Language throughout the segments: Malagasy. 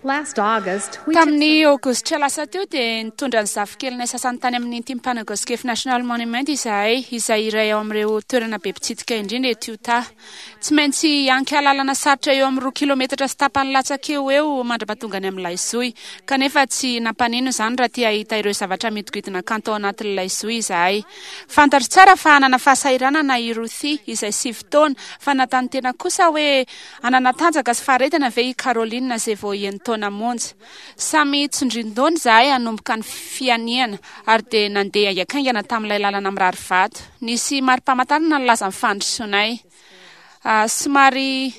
Last August, we tamin'ny aogositra lasa teo dia nitondra ny zafikelina sasany tany amin'ny Timpanagoskef National Monument izay iray ao amin'ireo toerana be mpitsidika indrindra eto Utah. Tsy maintsy ankalalana sarotra eo amin'ny 2 kilometatra sy tapany latsaka eo mandra-pahatonga ny amin'ilay zoy. Kanefa tsy nampanino izany raha tia ahita ireo zavatra midogidina kanto ao anatin'ilay zoy izahay. Fantatro tsara fa hanana fahasahiranana i Ruthie izay 7 taona fa natany tena kosa hoe anana tanjaka sy faharetana ve i Caroline izay vao enina taona monja. Samy tsondrin-dony izahay hanomboka ny fianiana ary dia nandeha haingaikaingana tamin'ilay lalana mirary vato. Nisy mari-pamantarana nilaza ny fandrosoanay. Somary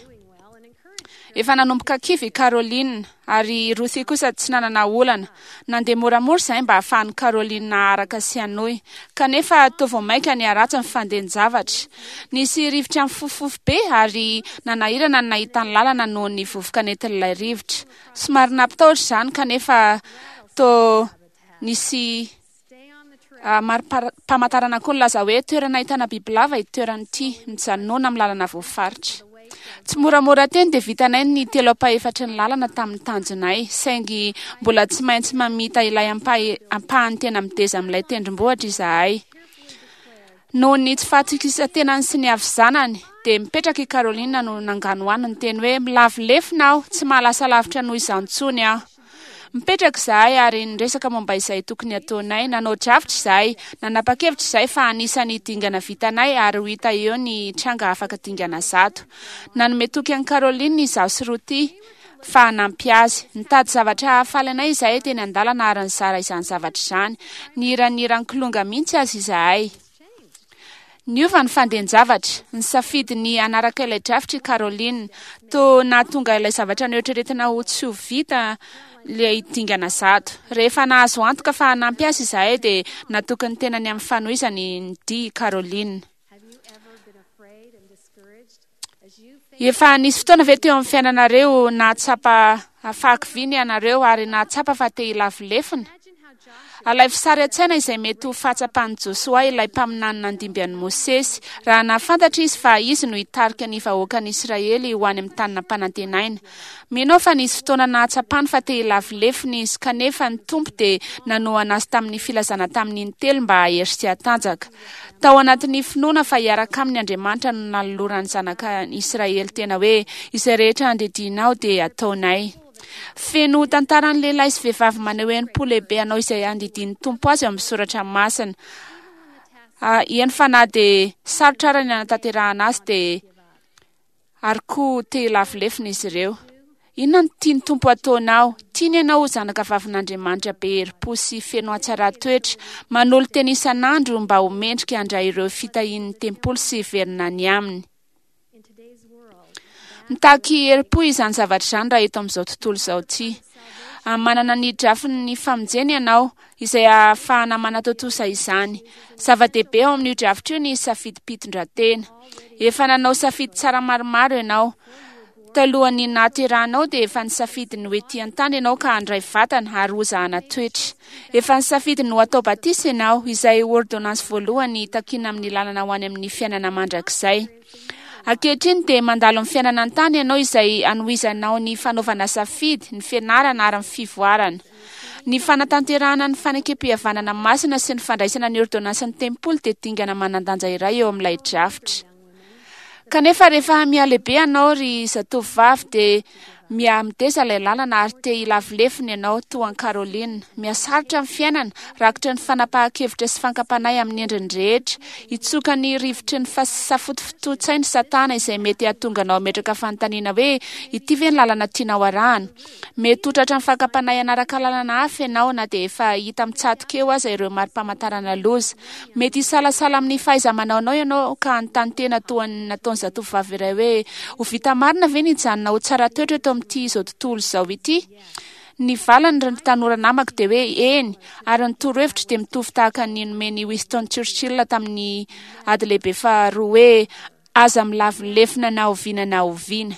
efa nanomboka kivy Caroline ary Ruthie kosa tsy nanana olana. Nandeha moramora izahay mba hahafahan'ny Caroline naharaka sy hanohy. Kanefa toa vao maika ny haratsy ny fandehan-javatra. Nisy rivotra mifofofo be ary nanahirana ny nahita ny lalana noho ny vovoka nentin'ilay rivotra. Somary nampitahotra izany kanefa toa nisy mari-pamantarana koa nilaza hoe toerana ahitana bibilava ity toerana ity mijanona amin'ny lalana voafaritra. Tsy moramora teny dia vitanay ny 3/4 ny lalana tamin'ny tanjonay, saingy mbola tsy maintsy mamita ilay ampahany tena mideza amin'ilay tendrombohitra izahay. Noho ny tsy fahatokisa-tenany sy ny havy-zanany dia mipetraka i Caroline no nangano hoany ny teny hoe milavolefona aho, tsy mahalasa lavitra noho izany intsony aho. Mipetraka izahay ary niresaka momba izay tokony ataonay, nanao drafitra izahay, nanapa-kevitra izahay fa anisany dingana vitanay ary ho hita eo ny tranga afaka dingana 100. Nanome toky an'i Caroline izaho sy Ruthie fa hanampy azy. Nitady zavatra hahafaly anay izahay teny an-dalana ary nizara izany zavatra izany. Nihiran'ny kolonga mihitsy azy izahay. Niova ny fandehan-javatra, nisafidy ny anaraka ilay drafitra i Caroline, toa nahatonga ilay zavatra nieritreretina ho tsy ho vita ilay dingana 100. Rehefa nahazo antoka fa hanampy azy izahay dia natokany tena ny amin'ny fanohizany ny dia Caroline. Efa nisy fotoana ve teo amin'ny fiainanareo nahatsapa fahaky ny anareo ary nahatsapa fa te hilavolefona? Alay fisary an-tsaina izay mety ho fatsapan'i Josua ilay mpaminany nandimby an'i Mosesy raha nahafantatra izy fa izy no hitarika ny vahoakan'i Israely ho any amin'ny tanina mpanantenaina. Mino fa nisy fotoana nahatsapany fa te hilavolefona izy kanefa ny tompo dia nanohana azy tamin'ny filazana tamin'ny telo mba hahery sy hatanjaka. Tao anatin'ny finoana fa hiaraka amin'ny Andriamanitra no naloloran'ny zanaka Israely tena hoe izay rehetra andedinao dia ataonay. Feno tantaran'ny lehilahy sy vehivavy maneho enimpolo lehibe anao izay andidin'ny tompo azy amin'ny soratra masina. Eny fa na dia sarotra ary ny anatanterahana azy dia ary koa te hilavolefona izy ireo. Inona no tiany tompo ataonao? Tiany ianao zanaka vavin'Andriamanitra be herim-po sy feno hatsara-toetra, manolo teny isan'andro mba ho mendrika handray ireo fitahian'ny tempolo sy verina ny aminy. Mitaky herim-po izany zavatra izany raha eto amin'izao tontolo izao ity. Manana ny drafiny ny famonjena ianao izay ahafahana manatotosa izany. Zava-dehibe ao amin'io drafitra io ny safidy mpitondran-tena. Efa nanao safidy tsara maromaro ianao. Talohan'ny naterahanao dia efa nisafidy ny hoe tian-tany ianao ka handray vatana ary hozahana toetra. Efa nisafidy no atao batisa ianao izay ordonnance voalohany takiana amin'ny lalana ho any amin'ny fiainana mandrakizay. Ankehitriny dia mandalo amin'ny fiainana an-tany ianao izay anohizanao ny fanaovana safidy, ny fianarana ary ny fivoarana. Ny fanatanterahana ny fanekem-pihavanana masina sy ny fandraisana ny ordonnance ny tempolo dia dingana manan-danja iray eo amin'ilay drafitra. Kanefa rehefa mialehibe ianao ry zatovovavy dia mideza ilay lalana ary te hilavolefona ianao toa an'i Caroline. Mihasarotra amin'ny fiainana, rakitra ny fanapahan-kevitra sy fankapanay amin'ny endriny rehetra, hitsoka ny rivotry ny safotofotontsainy Satana izay mety hahatonganao metraka fanontaniana hoe ity ve ny lalana tianao arahana. Mety hotratra ny fankapanay anaraka lalana hafa ianao na dia efa hita mitsatoka eo aza ireo mari-pamantarana loza. Mety hisalasala amin'ny fahaiza-manaonao ianao ka anontany tena toa ny nataon'ny zatovovavy iray hoe ho vita marina ve ny hijanona ho tsara toetra eto amin'ity izao tontolo izao ity? Ny valany ny tanora namako dia hoe eny ary ny torohevitra dia mitovy tahaka ny nomeny Winston Churchill tamin'ny ady lehibe faharoa hoe aza milavolefona na oviana na oviana.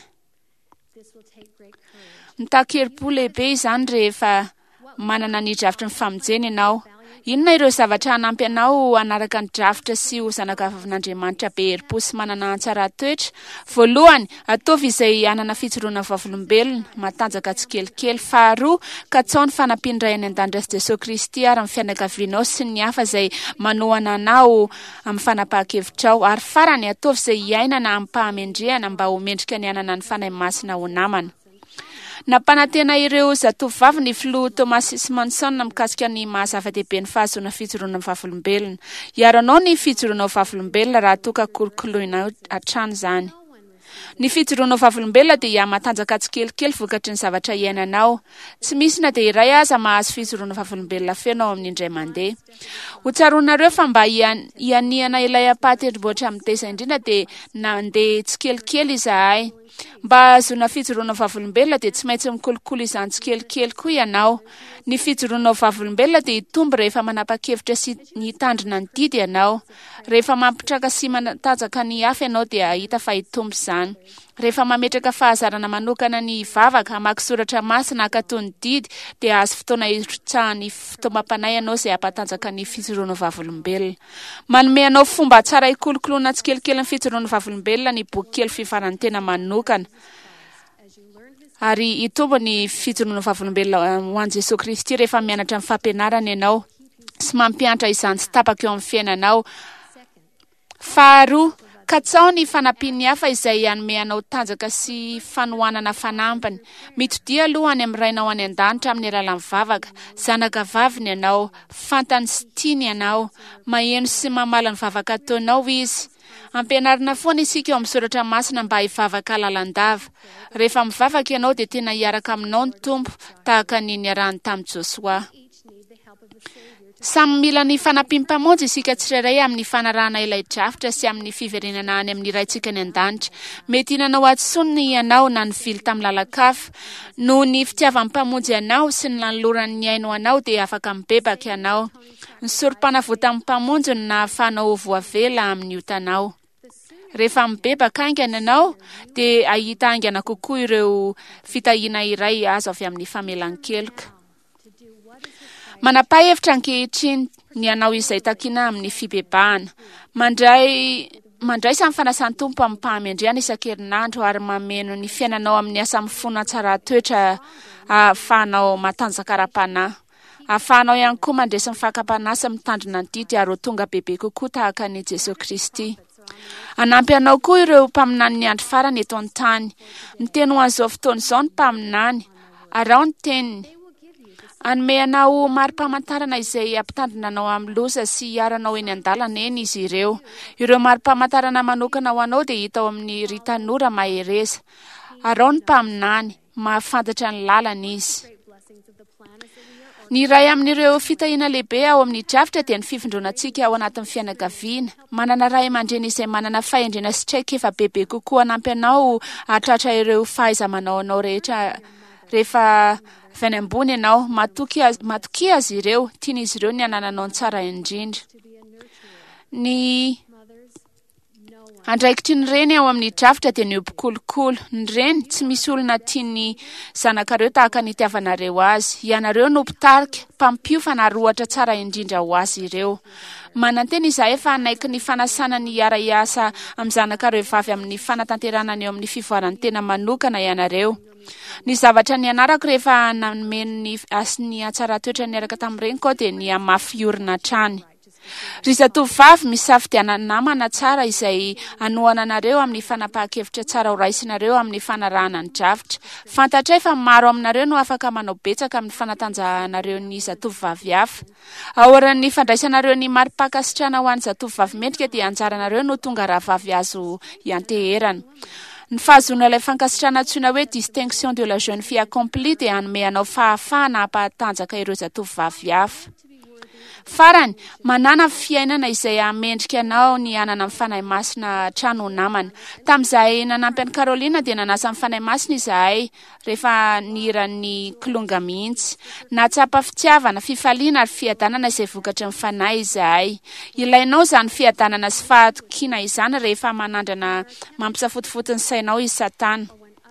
Mitaky herim-po lehibe izany rehefa manana ny drafitra ny famonjena ianao. inona ireo zavatra hanampy anao anaraka ny drafitra sy ho zanakavavin'Andriamanitra be herim-po sy manana tsara toetra? Voalohany, ataovy izay anana fijoroana vavolombelona, matanjaka tsikelikely. Faharoa, katsao ny fanampiany ray any an-danitry Jesosy Kristy ary amin'ny fianakavianao sy ny hafa izay manohana anao amin'ny fanapahan-kevitrao. Ary farany, ataovy izay hiainana amin'ny mpahamendrehana mba ho mendrika ny anana ny fanahy masina ho namana. Nampanantena ireo zatovovavy ny filoha Thomas Simonson mikasika ny mahazava-dehibe ny fahazoana fijoroana vavolombelona. Iaranao ny fijoroanao vavolombelona raha toka kolokoloina hatrany izany. Ny fijoroanao vavolombelona dia matanjaka tsikelikely vokatry ny zavatra iainanao. Tsy misy na dia iray aza mahazo fijoroana vavolombelona feno ao amin'ny indray mandeha. Ho tsaroanareo fa mba hianiana ilay apahatendrombohitra amin'ny teza indrindra dia nandeha tsikelikely izahay. Mba azona fijoroanao vavolombelona dia tsy maintsy mikolokolo izany tsikelikely koa ianao. Ny fijoroanao vavolombelona dia hitombo rehefa manapa-kevitra sy ny tandrina ny didy ianao. Rehefa mampitraka sy matanjaka ny hafa ianao dia hita fa hitombo izany. Rehefa mametraka fahazarana manokana ny vavaka, hamaky soratra masina hakatoy ny didy dia azo fotoana hiritsahan'ny fotoam-panahy ianao izay hampatanjaka ny fijoroanao vavolombelona. Manome anao fomba tsara hikolokoloana tsikelikely ny fijoroanao vavolombelona ny boky kely fifarany tena manokana. Ary hitombo ny fijoroanao vavolombelona ho an'i Jesosy Kristy rehefa mianatra amin'ny fampianarana ianao sy mampianatra izany tsy tapaka eo amin'ny fiainanao. Faharoa, katsao ny fanampiany hafa izay hanome anao tanjaka sy fanohanana fanampiny. Mitodia aloha any amin'ny rainao any an-danitra amin'ny alalan'ny vavaka. Zanaka vaviny ianao, fantany sy tiany ianao, maheno sy mamala ny vavaka ataonao izy. Ampianarina foana isika eo amin'ny soratra masina mba hivavaka lalandava. Rehefa mivavaka ianao dia tena hiaraka aminao ny tompo tahaka ny niarahany tamin'i Josua. Samy mila ny fanampim-pamonjy isika tsirairay amin'ny fanarahana ilay drafitra sy amin'ny fiverenana any amin'ny raintsika ny an-danitra. Mety hinanao atsoina ianao na nivily tamin'ny lalakafa. Noho ny fitiavam-pamonjy ianao sy ny lanoloran'ny aino anao dia afaka mibebaka ianao. Ny sorom-panavota amin'ny mpamonjy no nahafahanao voavela amin'ny otanao. Rehefa mibebaka aingana ianao dia ahita aingana kokoa ireo fitahiana iray azo avy amin'ny famelan-keloka. Manapa-hevitra ankehitriny ny anao izay takiana amin'ny fibebahana. Mandray samy fanasan'ny tompo amin'ny mpahamendrehana isan-kerinandro ary mameno ny fiainanao amin'ny asa mifono tsara toetra ahafahanao matanjaka ara-panahy. Ahafahanao ihany koa mandresy ny fakam-panahy sy mitandrina ny didy ary ho tonga bebe kokoa tahaka ny Jesosy Kristy. Anampy anao koa ireo mpaminany ny andro farany eto an-tany. Miteny ho an'izao fotoana izao ny mpaminany. Arao ny teniny. Anome anao mari-pamantarana izay ampitandrina anao amin'ny loza sy hiaranao eny an-dalana eny izy ireo. Ireo mari-pamantarana manokana ho anao dia hita ao amin'ny ry tanora mahereza. Arao ny mpaminany, mahafantatra ny lalana izy. Ny iray amin'ireo fitahiana lehibe ao amin'ny drafitra dia ny fifindronantsika ao anatin'ny fianakaviana. Manana ray aman-dreny izay manana fahendrena sy traikefa bebe kokoa anampy anao hatratra ireo fahaiza-manao anao rehetra rehefa avy any ambony ianao. Matokia azy ireo, tian'izy ireo ny anananao ny tsara indrindra. Ny andraikitry ny reny ao amin'ny drafitra dia ny obi-kolokolo. Ny reny tsy misy olona tiany zanakareo tahaka ny itiavanareo azy. Ianareo no mpitarika, mpampiofana ary ohatra tsara indrindra ho azy ireo. Manantena izahay fa hanaiky ny fanasana ny hiara-hiasa amin'ny zanakareo vavy amin'ny fanatanteranany eo amin'ny fivoarany tena manokana ianareo. Ny zavatra ny anarako rehefa nameno ny asiny atsara toetra niaraka tamin'ireny koa dia ny amafy orina trany. Ry zatovovavy misafidiana namana tsara izay anohana anareo amin'ny fanapahan-kevitra tsara ho raisinareo amin'ny fanarahana ny drafitra. Fantatray fa maro aminareo no afaka manao betsaka amin'ny fanatanjahanareo ny zatovovavy hafa. Ahoran'ny fandraisanareo ny mari-pakasitrana ho an'ny zatovovavy mendrika dia anjaranareo no tonga rahavavy azo hianteherana. Ny fahazona ilay fankasitrana antsoina hoe distinction de la jeune fille accomplie dia hanome anao fahafahana hampatanjaka ireo zatovovavy hafa. Farany, manana fiainana izay hamendrika anao ny anana amin'ny fanahy masina trano namana. Tamin'izahay nanampy an'i Karolina dia nanasa amin'ny fanahy masina izahay rehefa niran'ny kilonga mihitsy. Natsapa fitiavana, fifaliana ary fiadanana izay vokatry ny fanahy izahay. Ilainao izany fiadanana sy fahatokiana izany rehefa manandrana mampisafotifoty ny sainao izy Satana.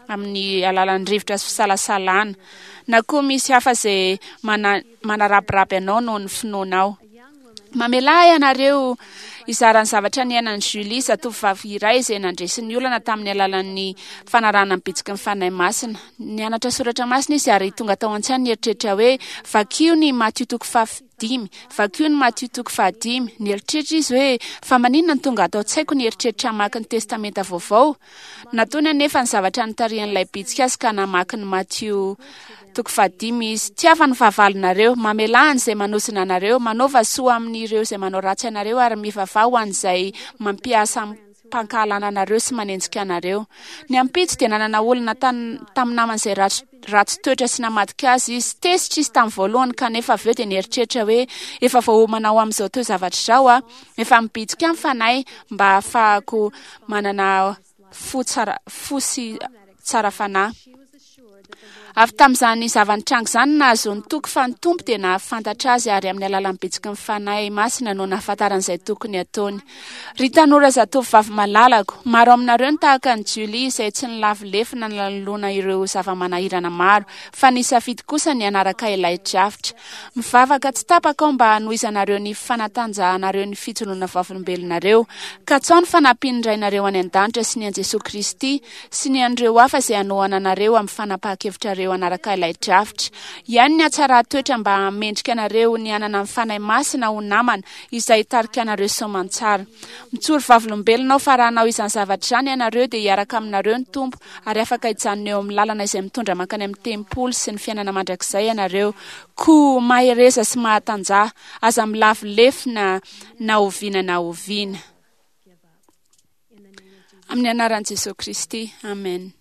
amin'ny alalan'ny rivotra sy fisalasalana na koa misy hafa izay manaraborapy anao noho ny finoanao. Mamelay ianareo izarany zavatra ny ainan'ny Julie, zatovovavy iray izay nandresy ny olana tamin'ny alalan'ny fanarahana ny bitsiky ny fanahy masina. Nianatra soratra masina izy ary tonga tao an-tsainy ny eritreritra hoe vakio ny Matthieu 5:5, vakio ny Matthieu 5:5. Nieritreritra izy hoe fa maninona ny tonga atao tsaiko ny eritreritra hamaky ny testamenta vaovao. Nataony anefa ny zavatra nitarihan'ilay bitsika azy ka namaky ny Matthieu 5:5 izy. Tiava ny fahavalonareo, mamelahany izay manosina anareo, manaova soa amin'ireo izay manao ratsy anareo ary mivavao an'izay mampiasa mpankalana anareo sy manenjika anareo. Ny ampitsy dia nanana olona tamin'ny namany izay ratsy toetra sy namadika azy izy. Tesitra izy tamin'ny voalohany kanefa avy eo dia nieritreritra hoe efa vao manao amin'izao teo zavatra izao efa mibitsika amin'ny fanahy mba ahafahako manana fo sy tsara fanahy. Avy tamin'izany zavanitranga izany nahazo ny toky fa ny tompo dia nahafantatra azy ary amin'ny alalan'ny bitsiky ny fanahy masina no nahafantaran'izay tokony ataony. Ry tanora zatovovavy malalako, maro aminareo ny tahaka ny Julie izay tsy nilavolefina nanolona ireo zava-manahirana maro, fa nisafidy kosa ny anaraka ilay drafitra. Mivavaka tsy tapaka aho mba hanohizanareo ny fanatanjahanareo ny fijoroana vavolombelonareo, ka tsao ny fanampin'irainareo any an-danitra sy ny an Jesosy Kristy sy ny an'ireo hafa izay hanohana anareo amin'ny fanapahan-kevitrareo anaraka ilay drafitra. Ihany ny atsara toetra mba hamendrika anareo ny anana amin'ny fanahy masina ho namana izay tarika anareo soamantsara. Mitsoro vavolombelonao fa raha hanao izany zavatra izany ianareo dia hiaraka aminareo ny tompo ary afaka hijanona eo amin'ny lalana izay mitondra mankany amin'ny tempolo sy ny fiainana mandrakizay ianareo. Koa mahereza sy mahatanjaha, aza milavolefina na oviana na oviana. Amin'ny anaran'i Jesosy Kristy. Amen.